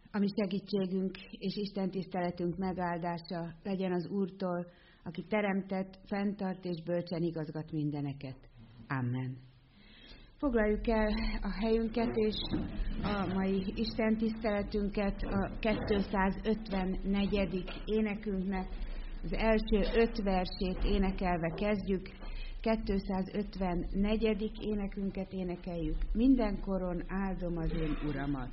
A mi segítségünk és Isten tiszteletünk megáldása legyen az Úrtól, aki teremtett, fenntart és bölcsen igazgat mindeneket. Amen. Foglaljuk el a helyünket és a mai Isten tiszteletünket a 254. énekünknek az első 5 versét énekelve kezdjük. 254. énekünket énekeljük. Mindenkoron áldom az én Uramat.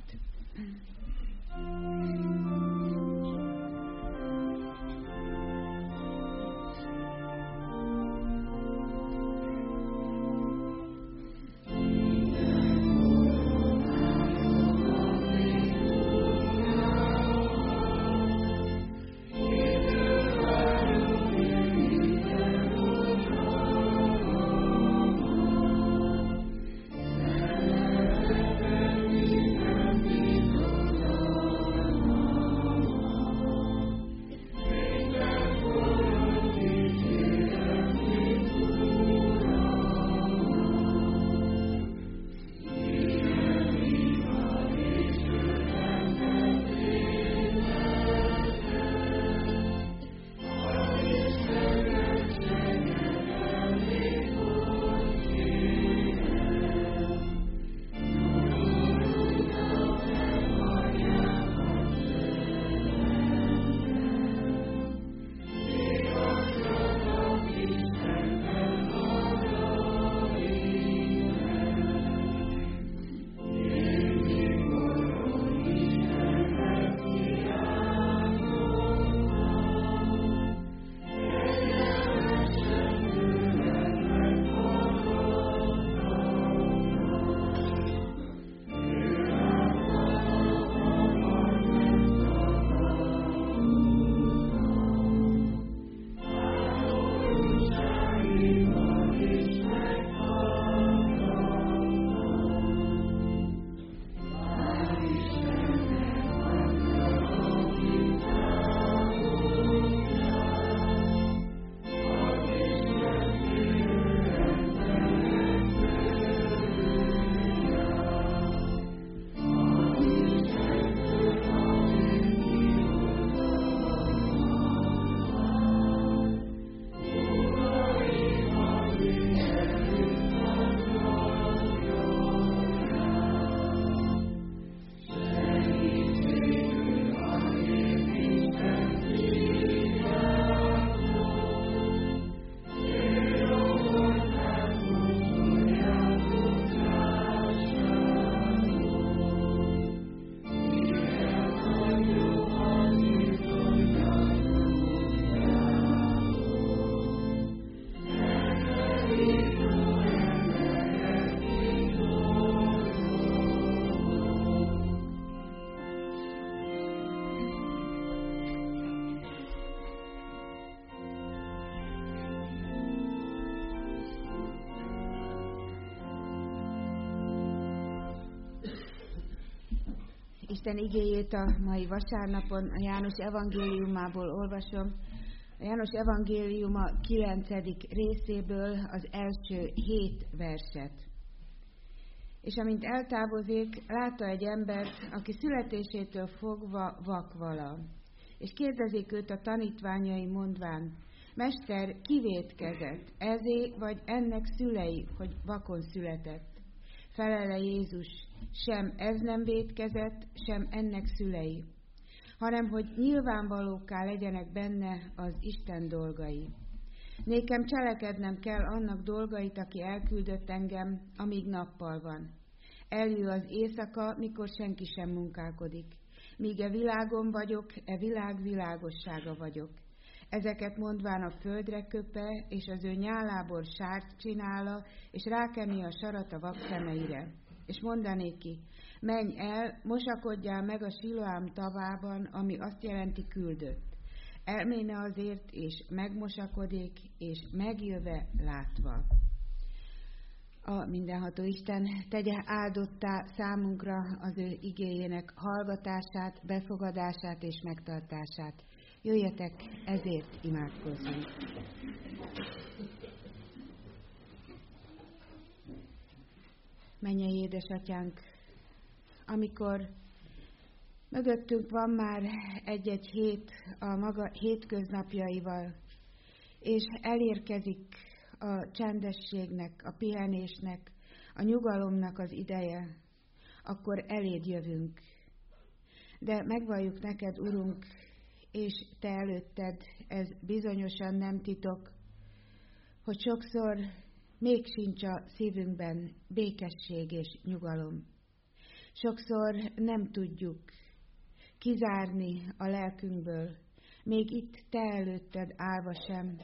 Isten igéjét a mai vasárnapon a János evangéliumából olvasom. A János evangéliuma 9. részéből az első 7 verset. És amint eltávozik, látta egy embert, aki születésétől fogva vak vala. És kérdezik őt a tanítványai mondván: Mester, ki vétkezett, ezé vagy ennek szülei, hogy vakon született? Felele Jézus: sem ez nem vétkezett, sem ennek szülei, hanem hogy nyilvánvalókká legyenek benne az Isten dolgai. Nékem cselekednem kell annak dolgait, aki elküldött engem, amíg nappal van. Eljön az éjszaka, mikor senki sem munkálkodik. Míg e világon vagyok, e világ világossága vagyok. Ezeket mondván a földre köpe, és az ő nyálából sárt csinála, és rákeni a sarat a vak szemeire. És mondanéki: menj el, mosakodjál meg a Siloám tavában, ami azt jelenti küldött. Elméne azért, és megmosakodik, és megjöve látva. A mindenható Isten tegye áldottá számunkra az ő igéjének hallgatását, befogadását és megtartását. Jöjjetek, ezért imádkozzunk. Mennyei édesatyánk, amikor Mögöttünk van már egy-egy hét a maga hétköznapjaival, és elérkezik a csendességnek, a pihenésnek, a nyugalomnak az ideje, akkor eléd jövünk. De megvalljuk neked, Urunk, és te előtted, ez bizonyosan nem titok, hogy sokszor még sincs a szívünkben békesség és nyugalom. Sokszor nem tudjuk kizárni a lelkünkből, még itt te előtted állva sem,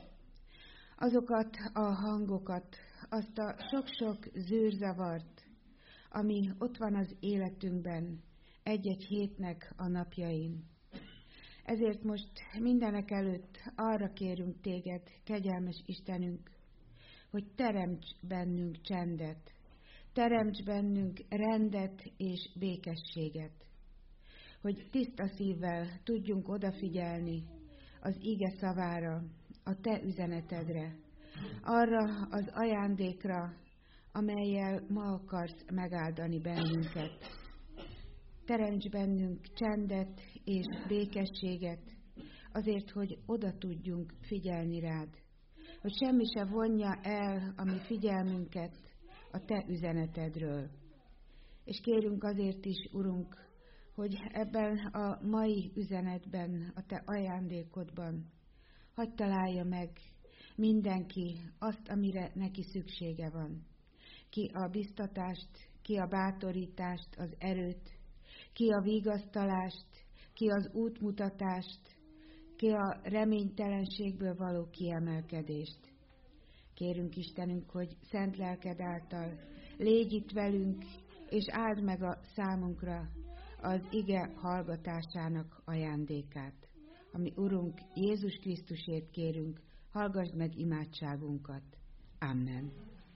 azokat a hangokat, azt a sok-sok zűrzavart, ami ott van az életünkben, egy-egy hétnek a napjain. Ezért most mindenek előtt arra kérünk téged, kegyelmes Istenünk, hogy teremts bennünk csendet, teremts bennünk rendet és békességet, hogy tiszta szívvel tudjunk odafigyelni az ige szavára, a te üzenetedre, arra az ajándékra, amellyel ma akarsz megáldani bennünket. Teremts bennünk csendet és békességet, azért, hogy oda tudjunk figyelni rád, hogy semmi se vonja el a mi figyelmünket a te üzenetedről. És kérünk azért is, Urunk, hogy ebben a mai üzenetben, a te ajándékodban hadd találja meg mindenki azt, amire neki szüksége van. Ki a biztatást, ki a bátorítást, az erőt, ki a vigasztalást, ki az útmutatást, ki a reménytelenségből való kiemelkedést. Kérünk Istenünk, hogy szent lelked által légy itt velünk, és áld meg a számunkra az ige hallgatásának ajándékát. Ami Urunk Jézus Krisztusért kérünk, hallgass meg imádságunkat. Amen.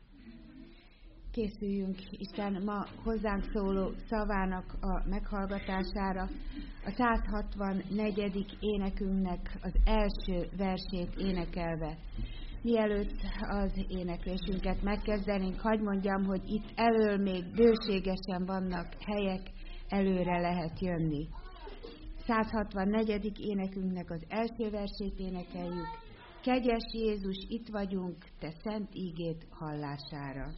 Készüljünk Isten ma hozzánk szóló szavának a meghallgatására. A 164. énekünknek az első versét énekelve. Mielőtt az éneklésünket megkezdenénk, hadd mondjam, hogy itt elől még bőségesen vannak helyek, előre lehet jönni. 164. énekünknek az első versét énekeljük. Kegyes Jézus, itt vagyunk, te szent ígéd hallására.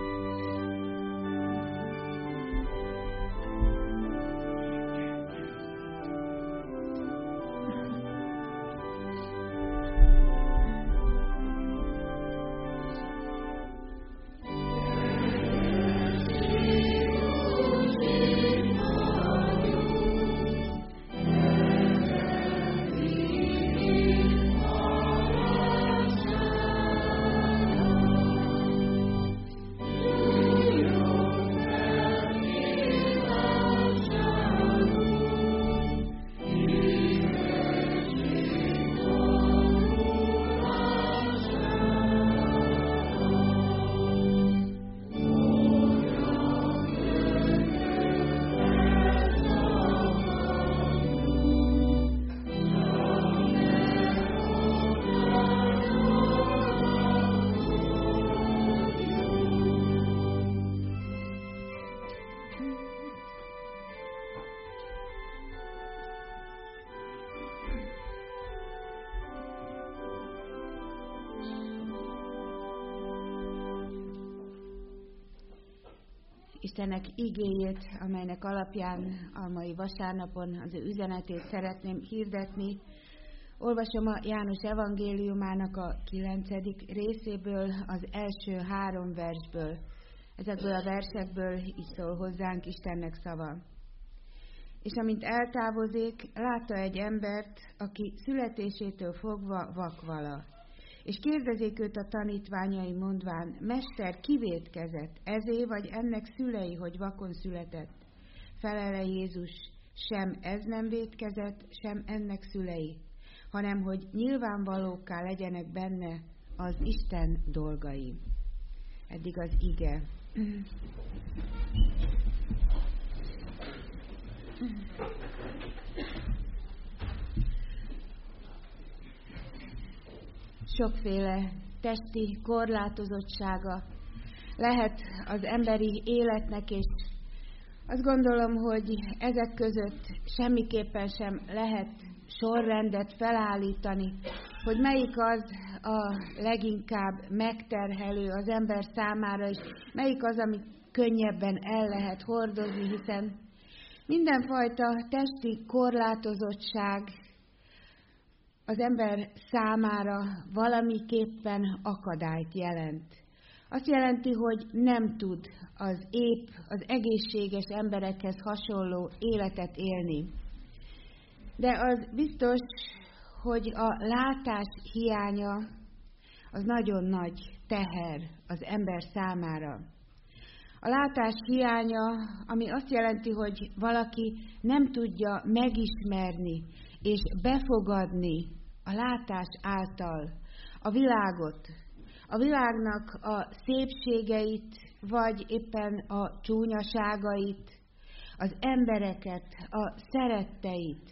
Istennek igéjét, amelynek alapján a mai vasárnapon az ő üzenetét szeretném hirdetni. Olvasom a János evangéliumának a 9. részéből, az első 3 versből. Ezekből a versekből így szól hozzánk Istennek szava. És amint eltávozik, látta egy embert, aki születésétől fogva vak vala. És kérdezik őt a tanítványai mondván, Mester, ki vétkezett, ezé vagy ennek szülei, hogy vakon született? Felele Jézus, sem ez nem vétkezett, sem ennek szülei, hanem hogy nyilvánvalókká legyenek benne az Isten dolgai. Eddig az ige. Sokféle testi korlátozottsága lehet az emberi életnek, és Azt gondolom, hogy ezek között semmiképpen sem lehet sorrendet felállítani, hogy melyik az a leginkább megterhelő az ember számára, és melyik az, amit könnyebben el lehet hordozni, hiszen mindenfajta testi korlátozottság az ember számára valamiképpen akadályt jelent. Azt jelenti, hogy nem tud az épp, az egészséges emberekhez hasonló életet élni. De az biztos, hogy a látás hiánya az nagyon nagy teher az ember számára. A látás hiánya, ami azt jelenti, hogy valaki nem tudja megismerni és befogadni a látás által a világot, a világnak a szépségeit, vagy éppen a csúnyaságait, az embereket, a szeretteit.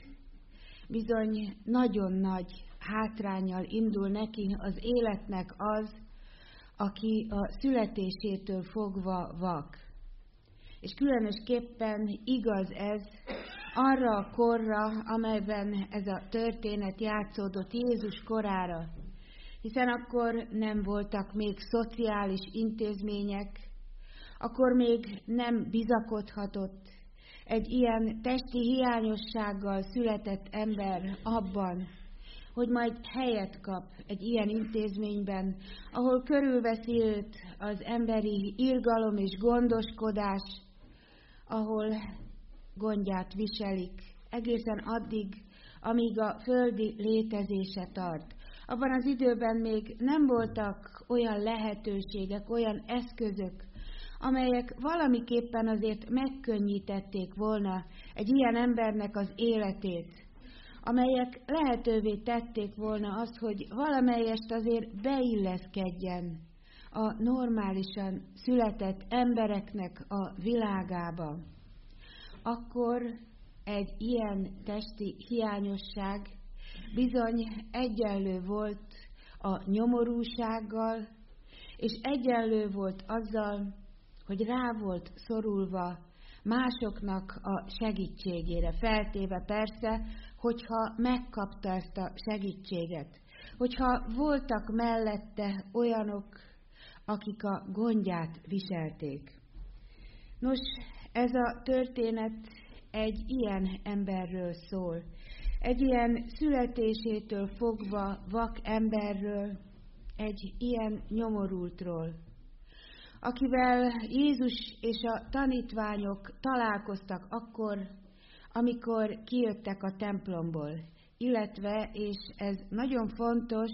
Bizony nagyon nagy hátránnyal indul neki az életnek az, aki a születésétől fogva vak. És különösképpen igaz ez arra a korra, amelyben ez a történet játszódott, Jézus korára. Hiszen akkor nem voltak még szociális intézmények, akkor még nem bizakodhatott egy ilyen testi hiányossággal született ember abban, hogy majd helyet kap egy ilyen intézményben, ahol körülveszi őt az emberi irgalom és gondoskodás, ahol gondját viselik egészen addig, amíg a földi létezése tart. Abban az időben még nem voltak olyan lehetőségek, olyan eszközök, amelyek valamiképpen azért megkönnyítették volna egy ilyen embernek az életét, amelyek lehetővé tették volna azt, hogy valamelyest azért beilleszkedjen a normálisan született embereknek a világába. Akkor egy ilyen testi hiányosság bizony egyenlő volt a nyomorúsággal, és egyenlő volt azzal, hogy rá volt szorulva másoknak a segítségére, feltéve persze, hogyha megkapta ezt a segítséget, hogyha voltak mellette olyanok, akik a gondját viselték. Nos, ez a történet egy ilyen emberről szól, egy ilyen születésétől fogva vak emberről, egy ilyen nyomorultról, akivel Jézus és a tanítványok találkoztak akkor, amikor kijöttek a templomból, illetve, és ez nagyon fontos,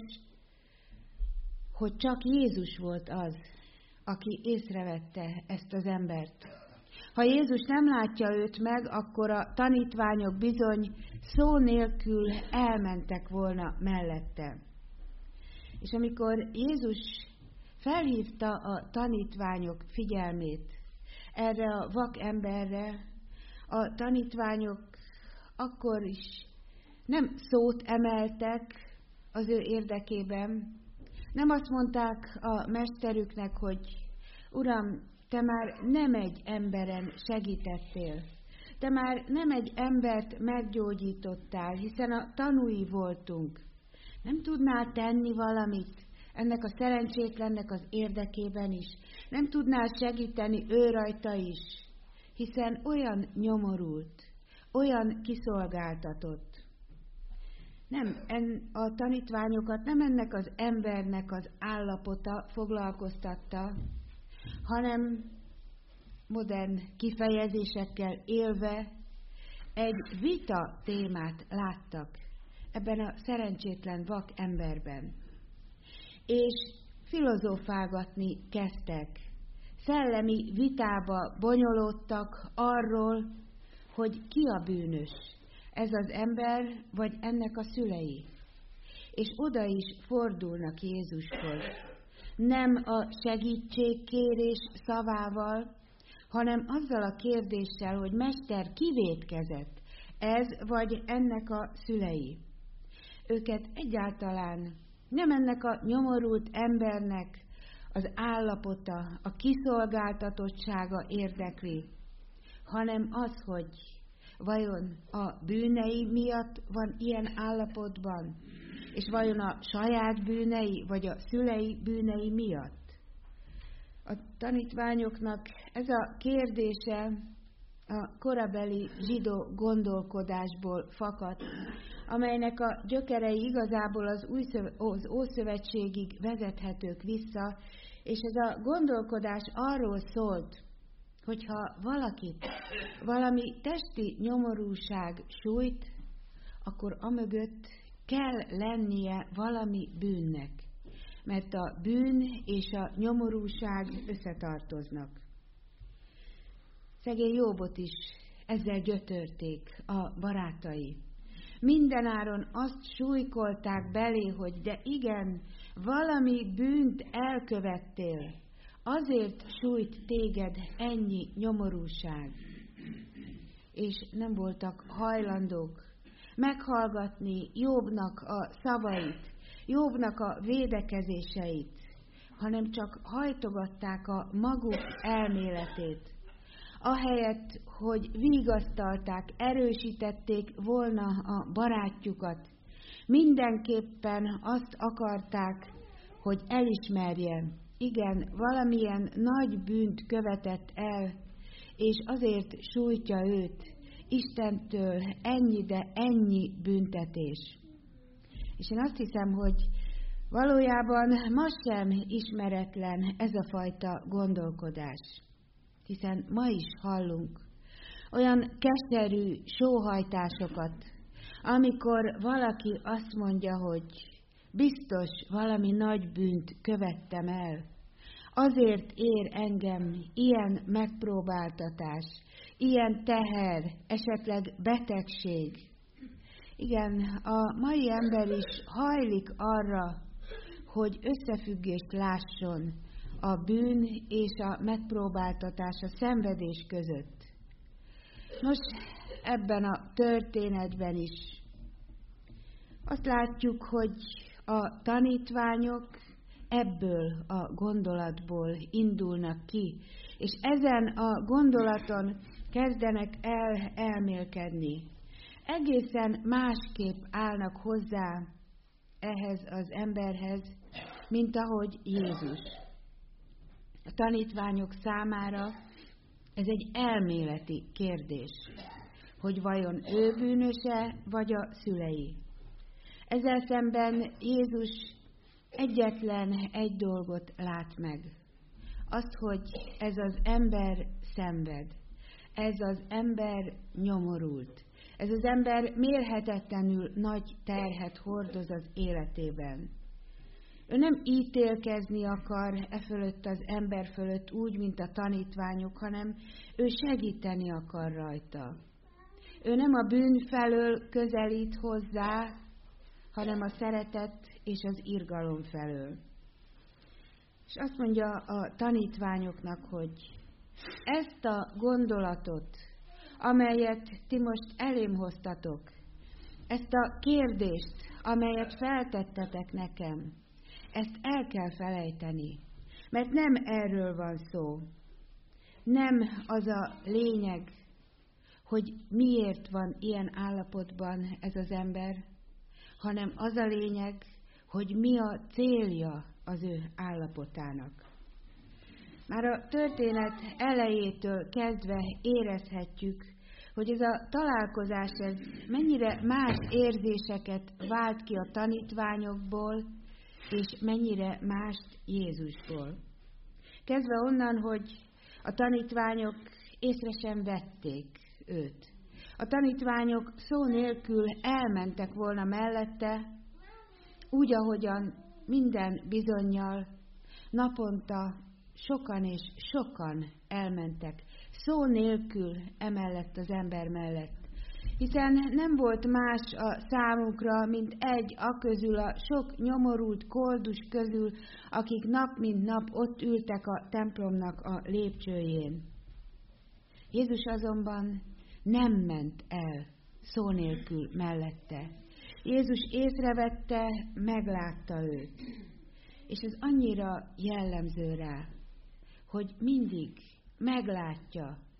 hogy csak Jézus volt az, aki észrevette ezt az embert. Ha Jézus nem látja őt meg, akkor a tanítványok bizony szó nélkül elmentek volna mellette. És amikor Jézus felhívta a tanítványok figyelmét erre a vak emberre, a tanítványok akkor is nem szót emeltek az ő érdekében, nem azt mondták a mesterüknek, hogy Uram, te már nem egy emberen segítettél, te már nem egy embert meggyógyítottál, hiszen a tanúi voltunk. Nem tudnál tenni valamit ennek a szerencsétlennek az érdekében is? Nem tudnál segíteni ő rajta is, hiszen olyan nyomorult, olyan kiszolgáltatott. Nem, a tanítványokat nem ennek az embernek az állapota foglalkoztatta, hanem modern kifejezésekkel élve egy vita témát láttak ebben a szerencsétlen vak emberben. És filozófálgatni kezdtek. Szellemi vitába bonyolódtak arról, hogy ki a bűnös, ez az ember, vagy ennek a szülei. És oda is fordulnak Jézushoz. Nem a segítségkérés szavával, hanem azzal a kérdéssel, hogy Mester, ki vétkezett, ez vagy ennek a szülei. Őket egyáltalán nem ennek a nyomorult embernek az állapota, a kiszolgáltatottsága érdekli, hanem az, hogy vajon a bűnei miatt van ilyen állapotban, és vajon a saját bűnei, vagy a szülei bűnei miatt. A tanítványoknak ez a kérdése a korabeli zsidó gondolkodásból fakadt, amelynek a gyökerei igazából az Ószövetségig vezethetők vissza, és ez a gondolkodás arról szólt, hogyha valakit valami testi nyomorúság sújt, akkor amögött kell lennie valami bűnnek, mert a bűn és a nyomorúság összetartoznak. Szegény Jóbot is ezzel gyötörték a barátai. Mindenáron azt súlykolták belé, hogy de igen, valami bűnt elkövettél, azért sújt téged ennyi nyomorúság. És nem voltak hajlandók meghallgatni Jóbnak a szavait, Jóbnak a védekezéseit, hanem csak hajtogatták a maguk elméletét. Ahelyett, hogy vigasztalták, erősítették volna a barátjukat, mindenképpen azt akarták, hogy elismerje, igen, valamilyen nagy bűnt követett el, és azért sújtja őt Istentől ennyi, de ennyi büntetés. És én azt hiszem, hogy valójában ma sem ismeretlen ez a fajta gondolkodás. Hiszen ma is hallunk olyan keserű sóhajtásokat, amikor valaki azt mondja, hogy biztos valami nagy bűnt követtem el. Azért ér engem ilyen megpróbáltatás, ilyen teher, esetleg betegség. Igen, a mai ember is hajlik arra, hogy összefüggést lásson a bűn és a megpróbáltatás, a szenvedés között. Most ebben a történetben is azt látjuk, hogy a tanítványok ebből a gondolatból indulnak ki, és ezen a gondolaton kezdenek el elmélkedni. Egészen másképp állnak hozzá ehhez az emberhez, mint ahogy Jézus. A tanítványok számára ez egy elméleti kérdés, hogy vajon ő bűnöse, vagy a szülei. Ezzel szemben Jézus egyetlen egy dolgot lát meg. Azt, hogy ez az ember szenved, ez az ember nyomorult, ez az ember mérhetetlenül nagy terhet hordoz az életében. Ő nem ítélkezni akar e fölött az ember fölött úgy, mint a tanítványok, hanem ő segíteni akar rajta. Ő nem a bűn felől közelít hozzá, hanem a szeretet és az irgalom felől. És azt mondja a tanítványoknak, hogy ezt a gondolatot, amelyet ti most elém hoztatok, ezt a kérdést, amelyet feltettetek nekem, ezt el kell felejteni, mert nem erről van szó. Nem az a lényeg, hogy miért van ilyen állapotban ez az ember, hanem az a lényeg, hogy mi a célja az ő állapotának. Már a történet elejétől kezdve érezhetjük, hogy ez a találkozás ez mennyire más érzéseket vált ki a tanítványokból, és mennyire mást Jézusból. Kezdve onnan, hogy a tanítványok észre sem vették őt. A tanítványok szó nélkül elmentek volna mellette, úgy, ahogyan minden bizonnyal naponta sokan és sokan elmentek, szó nélkül emellett az ember mellett. Hiszen nem volt más a számukra, mint egy aközül a sok nyomorult koldus közül, akik nap mint nap ott ültek a templomnak a lépcsőjén. Jézus azonban nem ment el szó nélkül mellette. Jézus észrevette, meglátta őt. És ez annyira jellemző rá, hogy mindig meglátja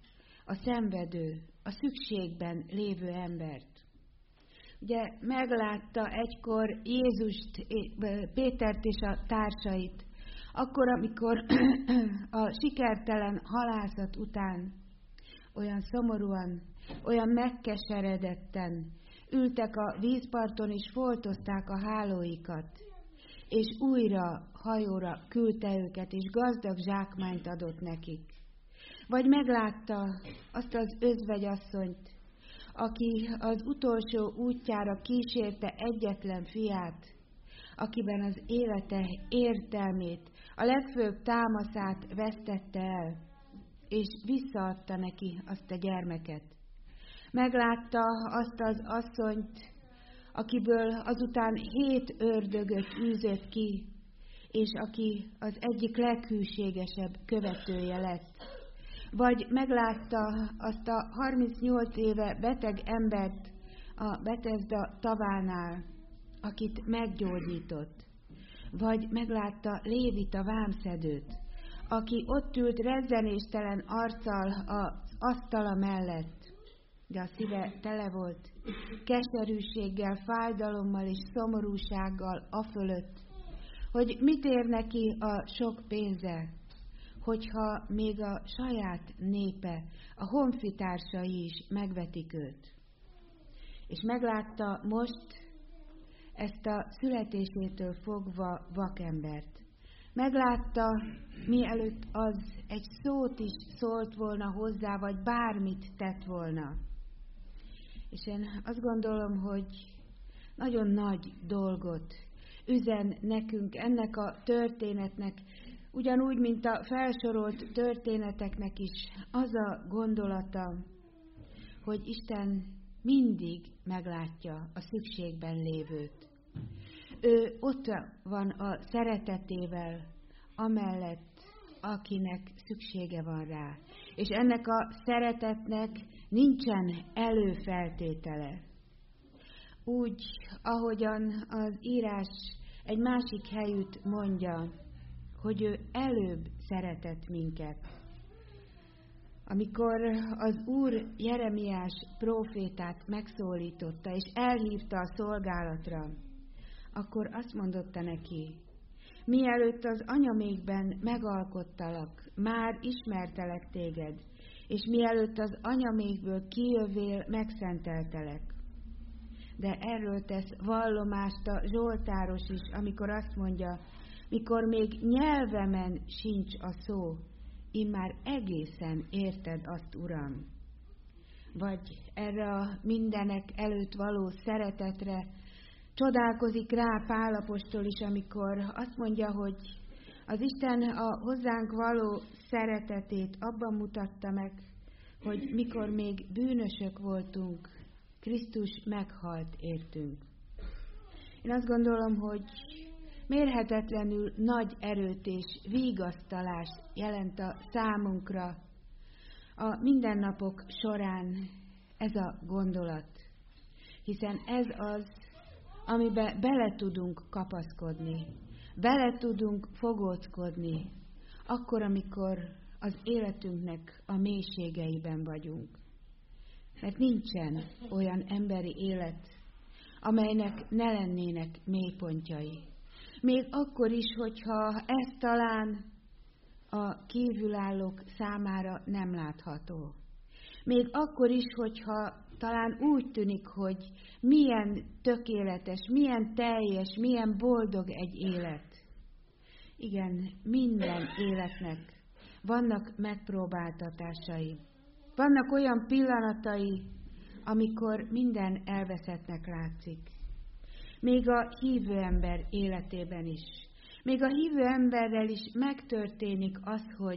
a szenvedő, a szükségben lévő embert. Ugye meglátta egykor Jézust, Pétert és a társait, akkor, amikor a sikertelen halászat után olyan szomorúan, olyan megkeseredetten ültek a vízparton és foltozták a hálóikat, és újra hajóra küldte őket, és gazdag zsákmányt adott nekik. Vagy meglátta azt az özvegyasszonyt, aki az utolsó útjára kísérte egyetlen fiát, akiben az élete értelmét, a legfőbb támaszát vesztette el, és visszaadta neki azt a gyermeket. Meglátta azt az asszonyt, akiből azután 7 ördögöt űzött ki, és aki az egyik leghűségesebb követője lett. Vagy meglátta azt a 38 éve beteg embert a Betesda tavánál, akit meggyógyított. Vagy meglátta Lévit a vámszedőt, aki ott ült rezzenéstelen arccal az asztala mellett, de a szíve tele volt keserűséggel, fájdalommal és szomorúsággal afölött, hogy mit ér neki a sok pénze, hogyha még a saját népe, a honfitársai is megvetik őt. És meglátta most ezt a születésétől fogva vakembert. Meglátta, mielőtt az egy szót is szólt volna hozzá, vagy bármit tett volna. És én azt gondolom, hogy nagyon nagy dolgot üzen nekünk ennek a történetnek, ugyanúgy, mint a felsorolt történeteknek is az a gondolata, hogy Isten mindig meglátja a szükségben lévőt. Ő ott van a szeretetével, amellett, akinek szüksége van rá. És ennek a szeretetnek nincsen előfeltétele. Úgy, ahogyan az írás egy másik helyütt mondja, hogy ő előbb szeretett minket. Amikor az Úr Jeremiás prófétát megszólította, és elhívta a szolgálatra, akkor azt mondotta neki, mielőtt az anyamékben megalkottalak, már ismertelek téged, és mielőtt az anyamékből kijövél, megszenteltelek. De erről tesz vallomást a Zsoltáros is, amikor azt mondja, mikor még nyelvemen sincs a szó, immár egészen érted azt, Uram. Vagy erre a mindenek előtt való szeretetre csodálkozik rá Pál apostol is, amikor azt mondja, hogy az Isten a hozzánk való szeretetét abban mutatta meg, hogy mikor még bűnösök voltunk, Krisztus meghalt értünk. Én azt gondolom, hogy mérhetetlenül nagy erőt és vigasztalást jelent a számunkra a mindennapok során ez a gondolat, hiszen ez az, amiben bele tudunk kapaszkodni, bele tudunk fogóckodni, akkor, amikor az életünknek a mélységeiben vagyunk. Mert nincsen olyan emberi élet, amelynek ne lennének mélypontjai. Még akkor is, hogyha ez talán a kívülállók számára nem látható. Még akkor is, hogyha talán úgy tűnik, hogy milyen tökéletes, milyen teljes, milyen boldog egy élet. Igen, minden életnek vannak megpróbáltatásai. Vannak olyan pillanatai, amikor minden elveszettnek látszik. Még a hívő ember életében is. Még a hívő emberrel is megtörténik az, hogy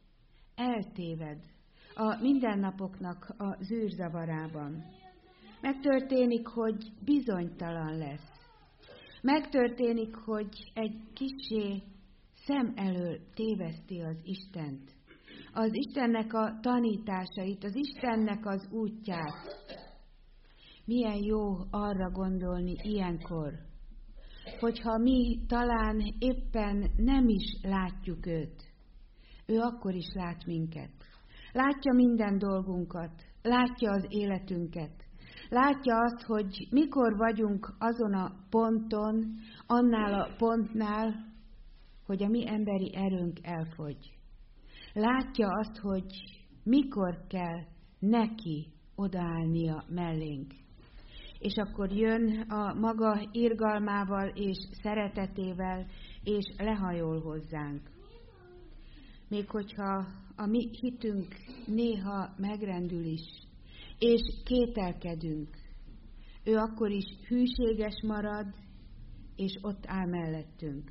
eltéved a mindennapoknak a zűrzavarában. Megtörténik, hogy bizonytalan lesz. Megtörténik, hogy egy kissé szem elől téveszti az Istent. Az Istennek a tanításait, az Istennek az útját. Milyen jó arra gondolni ilyenkor, hogyha mi talán éppen nem is látjuk őt, ő akkor is lát minket. Látja minden dolgunkat, látja az életünket. Látja azt, hogy mikor vagyunk azon a ponton, annál a pontnál, hogy a mi emberi erőnk elfogy. Látja azt, hogy mikor kell neki odaállnia mellénk. És akkor jön a maga irgalmával és szeretetével, és lehajol hozzánk. Még hogyha a mi hitünk néha megrendül is, és kételkedünk, ő akkor is hűséges marad, és ott áll mellettünk.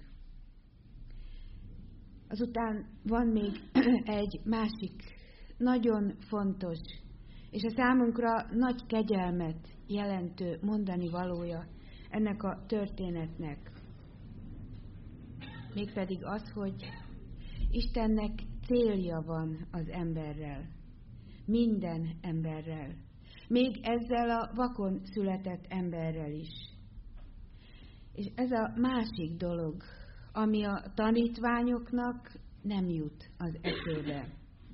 Azután van még egy másik nagyon fontos, és a számunkra nagy kegyelmet jelentő mondani valója ennek a történetnek. Mégpedig az, hogy Istennek célja van az emberrel, minden emberrel, még ezzel a vakon született emberrel is. És ez a másik dolog, ami a tanítványoknak nem jut az eszébe.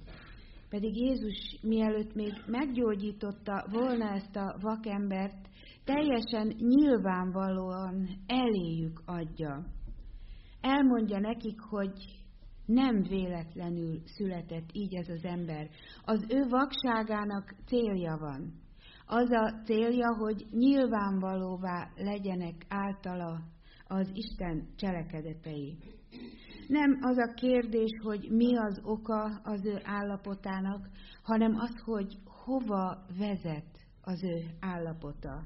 Pedig Jézus mielőtt még meggyógyította volna ezt a vakembert, teljesen nyilvánvalóan eléjük adja. Elmondja nekik, hogy nem véletlenül született így ez az ember. Az ő vakságának célja van. Az a célja, hogy nyilvánvalóvá legyenek általa az Isten cselekedetei. Nem az a kérdés, hogy mi az oka az ő állapotának, hanem az, hogy hova vezet az ő állapota.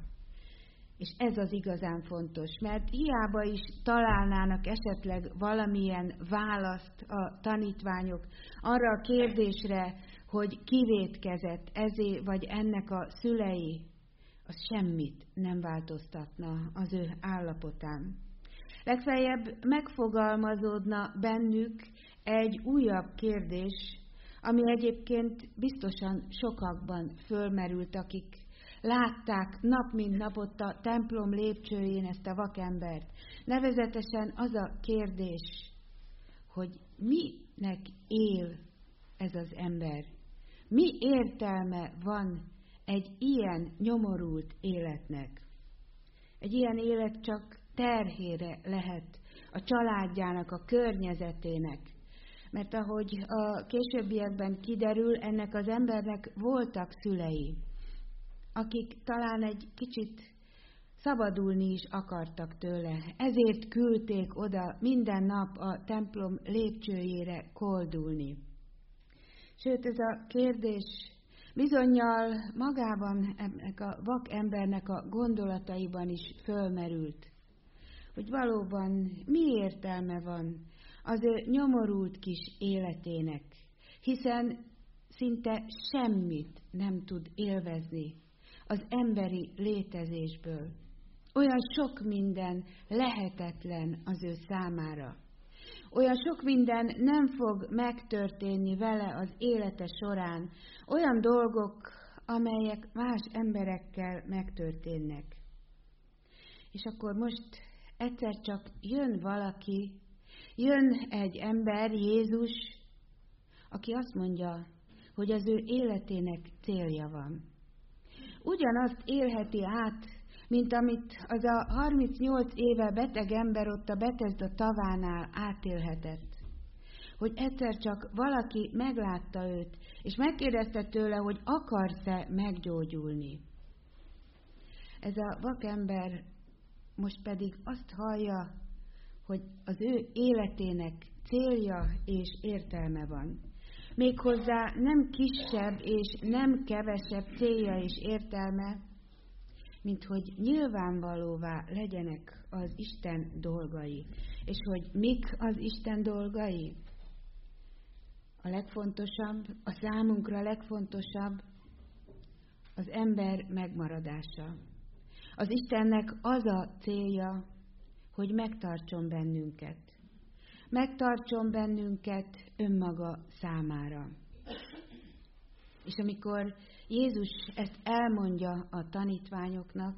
És ez az igazán fontos, mert hiába is találnának esetleg valamilyen választ a tanítványok arra a kérdésre, hogy ki vétkezett ezé vagy ennek a szülei, az semmit nem változtatna az ő állapotán. Legfeljebb megfogalmazódna bennük egy újabb kérdés, ami egyébként biztosan sokakban fölmerült, akik látták nap mint nap ott a templom lépcsőjén ezt a vakembert. Nevezetesen az a kérdés, hogy minek él ez az ember? Mi értelme van egy ilyen nyomorult életnek? Egy ilyen élet csak terhére lehet a családjának, a környezetének. Mert ahogy a későbbiekben kiderül, ennek az embernek voltak szülei, akik talán egy kicsit szabadulni is akartak tőle. Ezért küldték oda minden nap a templom lépcsőjére koldulni. Sőt, ez a kérdés bizonnyal magában ennek a vakembernek a gondolataiban is fölmerült, hogy valóban mi értelme van az ő nyomorult kis életének, hiszen szinte semmit nem tud élvezni az emberi létezésből. Olyan sok minden lehetetlen az ő számára. Olyan sok minden nem fog megtörténni vele az élete során. Olyan dolgok, amelyek más emberekkel megtörténnek. És akkor most egyszer csak jön valaki, jön egy ember, Jézus, aki azt mondja, hogy az ő életének célja van. Ugyanazt élheti át, mint amit az a 38 éve beteg ember ott a Betesda tavánál átélhetett. Hogy egyszer csak valaki meglátta őt, és megkérdezte tőle, hogy akarsz-e meggyógyulni. Ez a vakember most pedig azt hallja, hogy az ő életének célja és értelme van. Méghozzá nem kisebb és nem kevesebb célja és értelme, mint hogy nyilvánvalóvá legyenek az Isten dolgai. És hogy mik az Isten dolgai? A legfontosabb, a számunkra legfontosabb az ember megmaradása. Az Istennek az a célja, hogy megtartson bennünket. Megtartson bennünket önmaga számára. És amikor Jézus ezt elmondja a tanítványoknak,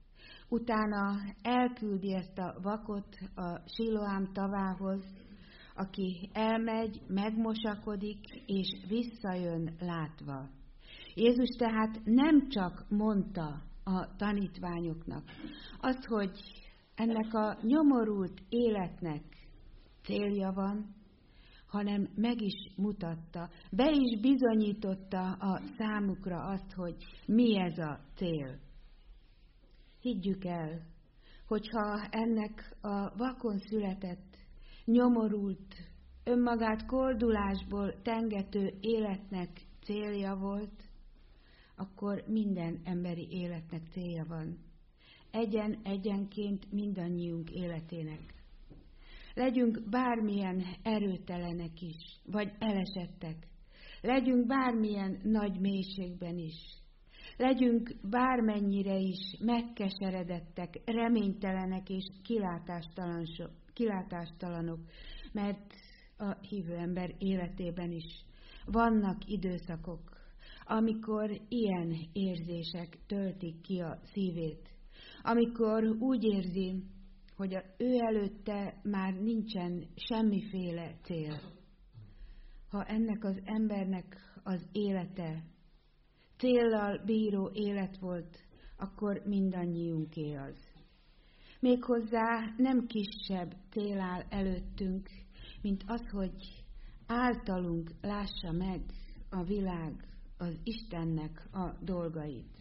utána elküldi ezt a vakot a Siloám tavához, aki elmegy, megmosakodik, és visszajön látva. Jézus tehát nem csak mondta a tanítványoknak azt, hogy ennek a nyomorult életnek célja van, hanem meg is mutatta, be is bizonyította a számukra azt, hogy mi ez a cél. Higgyük el, hogyha ennek a vakon született, nyomorult, önmagát koldulásból tengető életnek célja volt, akkor minden emberi életnek célja van. Egyenként mindannyiunk életének. Legyünk bármilyen erőtelenek is, vagy elesettek. Legyünk bármilyen nagy mélységben is. Legyünk bármennyire is megkeseredettek, reménytelenek és kilátástalanok, mert a hívő ember életében is vannak időszakok, amikor ilyen érzések töltik ki a szívét, amikor úgy érzi, hogy ő előtte már nincsen semmiféle cél. Ha ennek az embernek az élete céllal bíró élet volt, akkor mindannyiunké az. Méghozzá nem kisebb cél áll előttünk, mint az, hogy általunk lássa meg a világ az Istennek a dolgait.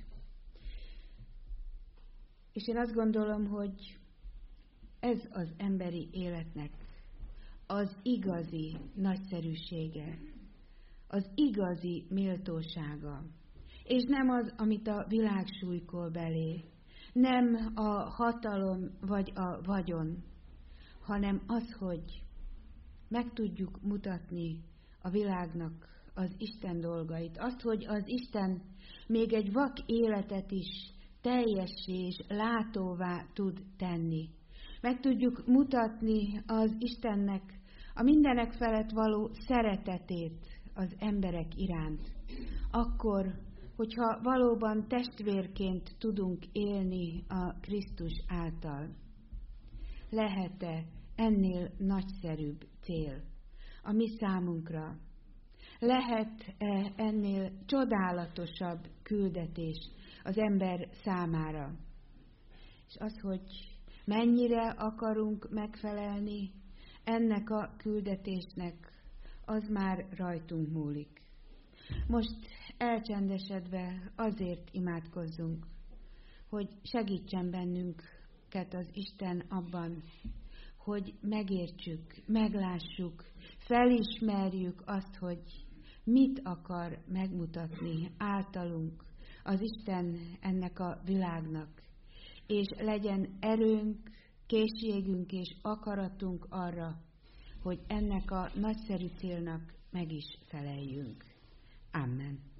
És én azt gondolom, hogy ez az emberi életnek az igazi nagyszerűsége, az igazi méltósága, és nem az, amit a világ súlykol belé, nem a hatalom vagy a vagyon, hanem az, hogy meg tudjuk mutatni a világnak az Isten dolgait, azt, hogy az Isten még egy vak életet is teljessé és látóvá tud tenni. Meg tudjuk mutatni az Istennek a mindenek felett való szeretetét az emberek iránt. Akkor, hogyha valóban testvérként tudunk élni a Krisztus által. Lehet-e ennél nagyszerűbb cél a mi számunkra? Lehet-e ennél csodálatosabb küldetés az ember számára? És az, hogy mennyire akarunk megfelelni ennek a küldetésnek, az már rajtunk múlik. Most elcsendesedve azért imádkozzunk, hogy segítsen bennünket az Isten abban, hogy megértsük, meglássuk, felismerjük azt, hogy mit akar megmutatni általunk az Isten ennek a világnak, és legyen erőnk, készségünk és akaratunk arra, hogy ennek a nagyszerű célnak meg is feleljünk. Amen.